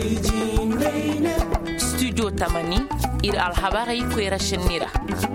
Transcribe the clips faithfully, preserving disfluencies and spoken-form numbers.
studio tamani ir alhabarai kwera shinira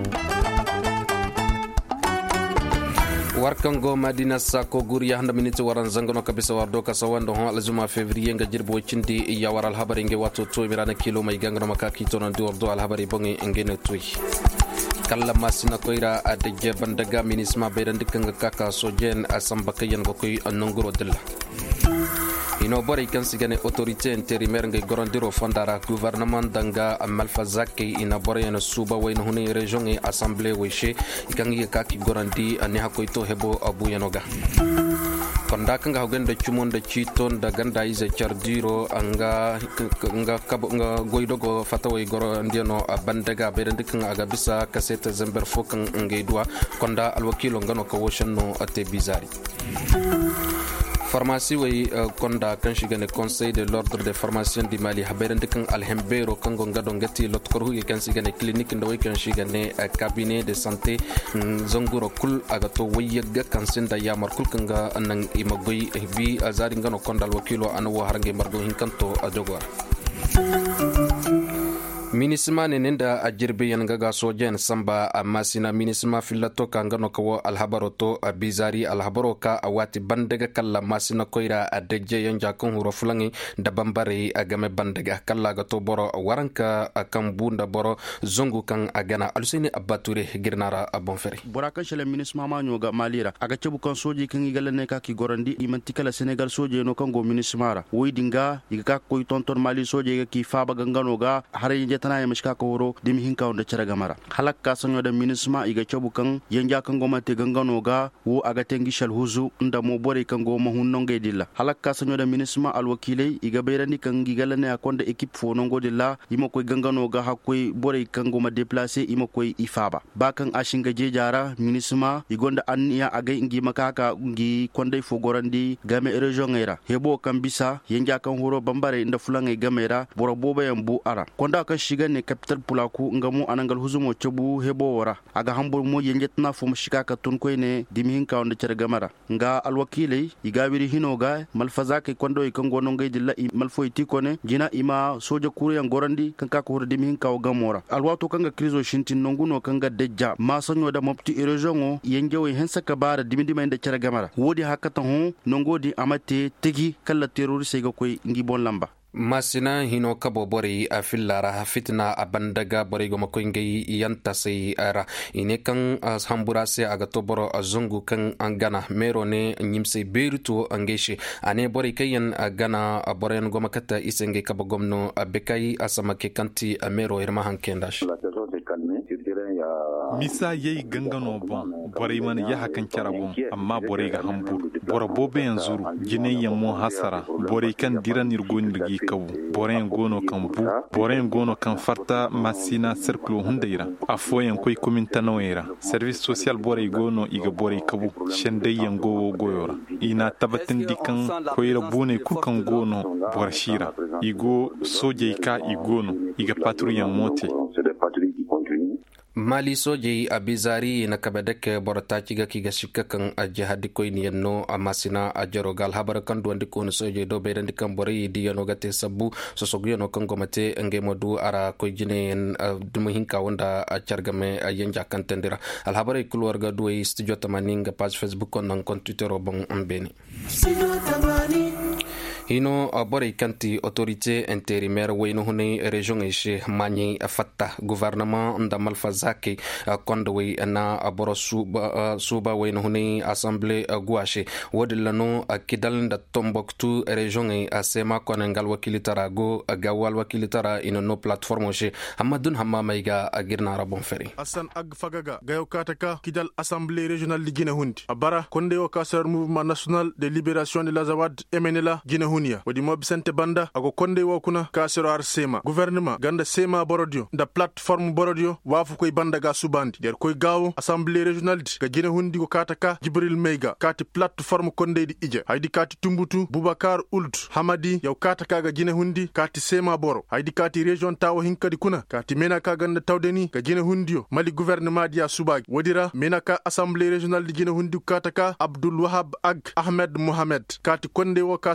warkan go madina sako guriya handa miniti waran zangono kabisa wardo kasawando hon alzuma fevrier nga jirbo cindi ya waral habari nge wato to mirana kilo mai gangano makaki tono dordo al habari bongi ngene tuy kala masina koira adje bandaga minisma beirandi kanga kaka sojen asambakayan gokoy nongoro dilla ino bari kan sigane autorité intérimaire ngai gorandiro fondara gouvernement danga malfa zakki ina bari no suba wayno huni région et assemblée weshe ikangi kaki gorandi ani hakoyto hebo abu yanoga konda kanga hogende chumonde chiton da ganda ize chardiro anga nga kabo nga goidogo fatawoy gorandino bandaga berandi kanga aga bisa kasete zember fokan ngai dua konda alwakilo ngano ko woshanno ate bizari pharmacie way konda kan shigane conseil de l'ordre des pharmaciens du Mali haberende kan alhembero kan gonga dongati lotkoru kan shigane clinique ndo kan shigane cabinet de santé zonguro kul agato wayaga kan sinda yamar kul kanga nan imagoy bi azari ngano konda wakilo anu harange margo hinkanto ajogwa minisma nenenda ajirbe yangaga sojen samba amasina minisma filato kangano kawo alhabaroto bizari alhabaroka awati bandega kala masina koira adeje yanja kon huro fulangi dabambare agame bandega kala gato boro waranka akambunda boro zongu kan agana alusini abature girnara abonfere boraka shele minisma ma nyoga malira aga cebu kan soji kan igalane ka ki gorandi imantikala senegal soje no kango minismara woidinga iga koy tonton mali soje ki faba gangano ga hare tana ya mishka ko woro dimi hinka onda ceraga mara halakka sanyo da minisma iga chobu kan yanja kan goma te gangano ga wo aga tengi shal huzu nda mo bore kan goma hunno ngai dilla halakka sanyo da minisma alwakile iga beyrani kan gigalane akonda equipe fo nongo dilla imo koy gangano ga hakoy bore kan goma déplacer imo koy ifaba bakan ashinga je jara minisma igonda anya aga ngi makaka ngi konday fo gorandi game region era hebo kan bisa yanja kan horo bambare nda fulangai gamera boro boba yambu ara konda kan shiga ne capital pulaku ngamu anangal huzumo chobu hebo wara aga hambur mo yenjetna fum shikaka tun koy ne dimihin ka onda cerga mara nga alwakile igawiri hinoga malfaza ke kondo ikango no ngay dilla malfo itikone jina ima soja kuru yang gorandi kanka ko hor dimihin ka gamora alwato kanga krizo shintin nonguno kanga dejja ma sanyo da mopti erojongo yengewe hensa kabara dimidi mayda cerga mara wodi hakata hu nongodi amate tegi kala terroriste ga koy ngi bon lamba masina hino kabo bori a fillara fitna abandaga bori goma koingai yanta sai ara ine kan hambura se aga to boro azungu kan angana mero ne nyimse beruto angeshi ane bori kayan gana boren goma kata isenge kabo gomno bekai asamake kanti mero irma hankendash misa yayi gangano bon bore man ya hakan cara bon amma bore ga hambur bore bobe yanzuru jine yammo hasara bore kan diran irgon dirgi kawu bore gono kan bu bore gono kan farta masina circle hundeira afoyen koy kominta noera service social bore gono iga bore kawu shende yango goyora ina tabatin dikan koyra bune kurkan gono bore shira igo soje ka igono iga patrouille monte mali soje abizari na kabedek borata ciga kiga shikakan ajihadi koyni no amasina ajarogal habar kan duandi ko soje do be kan bori di no gate sabu so sogyo no kan gomate nge modu ara ko jine dum hinka wonda chargame yanja kan tendira al habare kulwar ga do studio tamaninga page facebook kon nan kon twitter bon ambeni hino bori kanti autorité intérimaire wayno hone région e mani fatta gouvernement nda malfazaki kondo way na boro suba suba wayno hone assemblée gouache wodilano kidal nda Tombouctou région e asema konengal wakilitara go gawal wakilitara ino no plateforme che hamadun hamma mayga agirna rabon feri asan ag fagaga gayo kataka kidal assemblée régionale de Guinée hundi abara konde o kasar mouvement national de libération de l'Azawad emenela Guinée hunia wadi mob sente banda ago konde wo kuna kasero ar sema gouvernement ganda sema borodio da plateforme borodio wafu koy banda ga subandi der koy gawo assemblée régionale ga Guinée hundi ko kataka Jibril Meiga kati plateforme konde di ije haydi kati Tumbutu Boubacar Ould Hamadi yaw kataka ga Guinée hundi kati sema boro haydi kati région tawo hinkadi kuna kati menaka ganda tawdeni ga Guinée hundio mali gouvernement dia subagi wodira menaka assemblée régionale di Guinée hundi kataka Abdul Wahab Ag Ahmed Mohamed kati konde wo kasoro har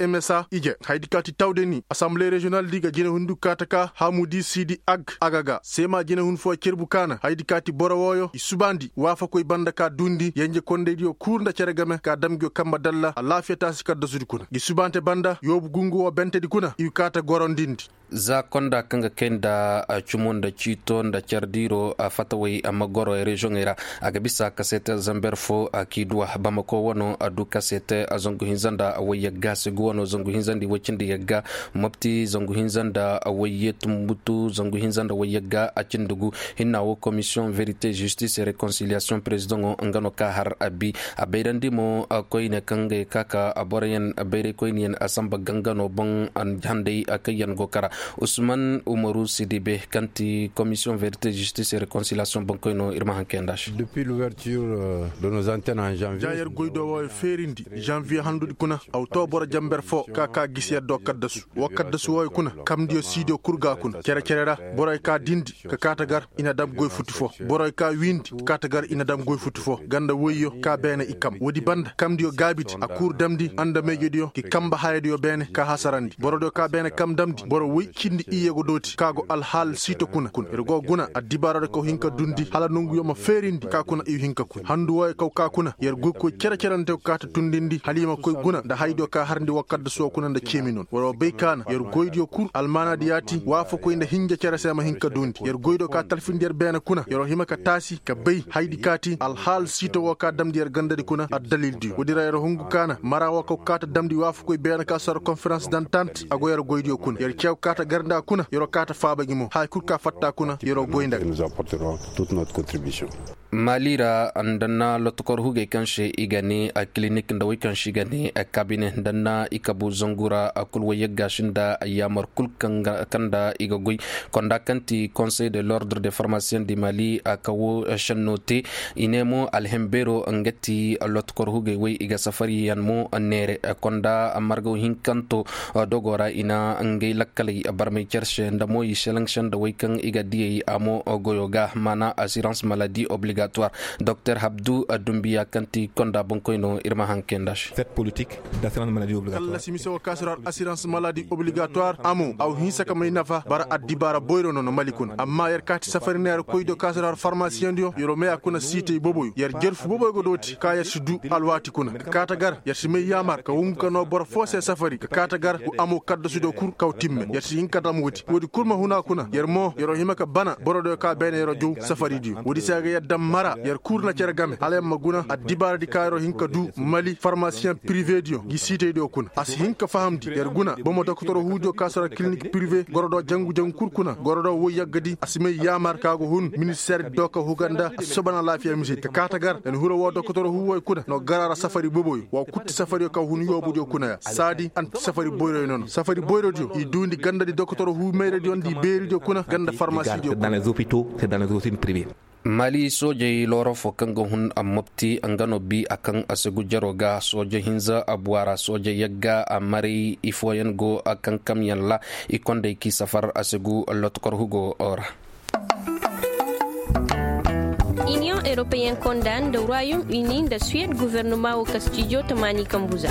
M S A ije haydi kati tawdeni assemblée régionale diga jine hundu kataka Hamoudi Sidi Ag agaga sema jine hun fo cerbu kana haydi kati borowoyo isubandi wafa koy banda ka dundi yanje konde dio kurda ceregame ka damgyo kamba dalla lafiyata sikadda sudi kuna gisubante banda yobu gungu o bente di kuna yu kata gorondindi za konda kanga kenda chumunda chito nda chardiro fatawai amagoro e region era agabisa kasete zamberfo akidwa bamako wono adu kasete azongu hinzanda awaya gas guano zongu hinzandi wachindi yaga mopti zongu hinzanda awaye tumbutu zongu hinzanda wayaga achindugu hinawo commission vérité justice et réconciliation président ngano ka har abi abeirandimo koine kange kaka aborayen abeire koinien asamba gangano bon an hande akayan gokara Ousmane Oumarou Sidibé kanti commission vérité justice et réconciliation bankoino irma hankendash depuis l'ouverture de nos antennes en janvier jayer goydo wo ferindi janvier handudi kuna octobre jamber fo kaka gisiya do kaddasu wo kaddasu wo kuna kamdio sidio kurga kuna kere kerera boroy ka dindi ka katagar ina dam goy futti fo boroy ka windi katagar ina dam goy futti fo ganda woyyo ka bene ikam wodi banda kamdio gabiti akur damdi anda mejodio ki kamba haydio bene ka hasarandi borodo ka bene kam damdi boro wi kindi iyego doti kago al hal sito kuna kun ergo guna adibara ko hinka dundi hala nungu yoma ferindi ka kuna i hinka kun handu way kaw ka kuna yer gokko cere cerante ka ta tundindi halima koy guna da haydo ka harndi wakkat so kuna da keminon woro beykana yer goydio kur almana diati wafo ko inde hinja cere sema hinka dundi yer goydo ka talfindir bena kuna yero hima ka tasi ka bey haydi kati al hal sito wo ka damdi yer gandadi kuna ad dalil di wodira yer hungu kana mara wo ko ka ta damdi wafo koy bena ka sar conférence d'entente ago yer goydio kun yer kew ka ta garda kuna yero kata faba gimo hay kurka fatta kuna yero goynda nous apporterons toute notre contribution malira andana lotkor huge kanche igani a clinique ndawi kanche igani a cabinet danna ikabu zongura akul wayega shinda yamar kul kanda igagoy konda kanti conseil de l'ordre des pharmaciens du Mali akawo shannote inemo alhembero ngati lotkor huge way iga safari yanmo nere konda amargo hinkanto dogora ina ngey lakkali barmay cherche ndamo yiselang shanda way kan iga diye amo goyoga mana assurance maladie obligatoire docteur Habdou Doumbia kanti konda bonkoino irma hankendash cette politique d'assurance maladie obligatoire alla simiso kasrar assurance maladie obligatoire amo aw hinsa kamay nafa bara adibara boyro no malikun amma yer kati safariner koydo kasrar pharmacien dio yoro me akuna site boboy yer jerfu boboy go doti ka yer sidu alwati kuna kata gar yer sime yamar ka wum kano bor fose safari ka kata gar ko amo kaddo sudo kur kaw timme yer sin kadam woti wodi kurma huna kuna yer mo yoro himaka bana borodo ka bene yoro jow safari dio wodi saga yaddam mara yer kurna cere game alem maguna adibara di kayro hinka du Mali pharmacien privé dio gi site dio kuna as hinka fahamdi yer guna bomo docteur hujo kasara clinique privé gorodo jangu jangu kurkuna gorodo wo yaggadi asime yamar kago hun ministère doka huganda sobana lafiya misi ka katagar en huro wo docteur hu woy kuna no garara safari boboy wa kutti safari ka hun yobu dio kuna sadi an safari boyro non safari boyro dio i dundi ganda di docteur hu meire dio di beri dio kuna ganda pharmacie dio dans les hôpitaux c'est dans les hôpitaux privés Mali soje loro fo kango hun amopti angano bi akan asegu jaroga soje hinza abuara soje yagga amari ifoyen go akan kamyan la ikonde ki safar asegu lotkor hugo ora Union européenne condamne le Royaume-Uni de Suède gouvernement au Castillo Tamani Kambuza.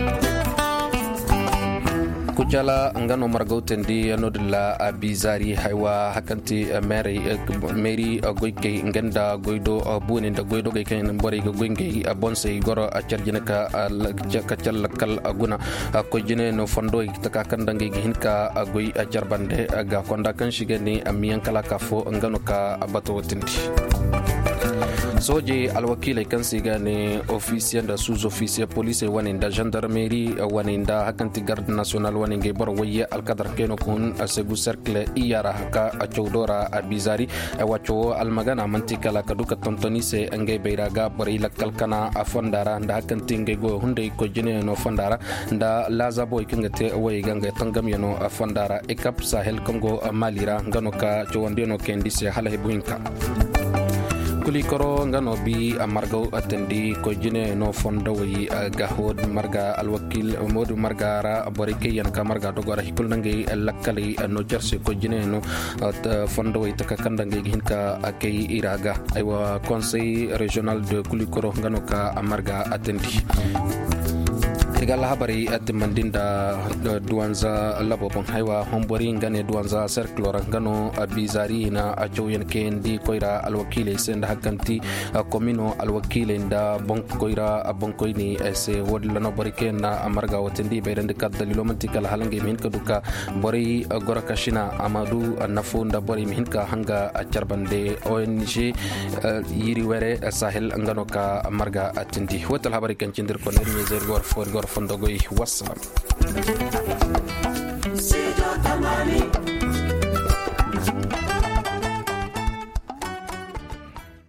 kujala ngano margautendi anodla abizari haywa hakanti mary mary goyke ngenda goydo buni nda goydo gay ken bori go goynge bonse goro a charjina ka ka kal aguna ko jine no fondo taka kandange hinka goy a jarbande ga konda kan shigeni amiyan kala ka fo ngano ka abato tindi soje alwakila kan sigane officier da sous-officier police waninda gendarmerie waninda hakanti garde national waninge bor waye alkadar keno kun asegu cercle iyara haka achowdora abizari wacho almagana mantikala kaduka tontoni se nge beiraga bori lakal kana afondara nda hakanti nge go hunde ko jine no fondara nda laza boy kingate way ganga tangam yeno afondara ekap sahel kongo malira ngano ka chowandeno kendi se hala hebuinka kuli koro ngano bi amargo atendi ko jine no fondo wi gahod marga alwakil modu margara borike yan ka marga do gora hikul nangi lakali no jerse ko jine no fondo wi taka kandange hinka akay iraga aywa conseil régional de kuli koro ngano ka amarga atendi irgal habari atimandinda duanza labobon haywa hombori ngane duanza circular ngano bizari na achoyen kendi koira alwakile senda hakanti komino alwakile nda bon koira bon koini ese wodla no borike na amarga wotendi beyrande kadalilo mantikal halange min kaduka bori gorakashina amadu nafunda bori minka hanga charbande O N G yiri were sahel ngano ka amarga atindi wotal habari kan cindir ko nermi zer gor for gor fondogoy wassalam.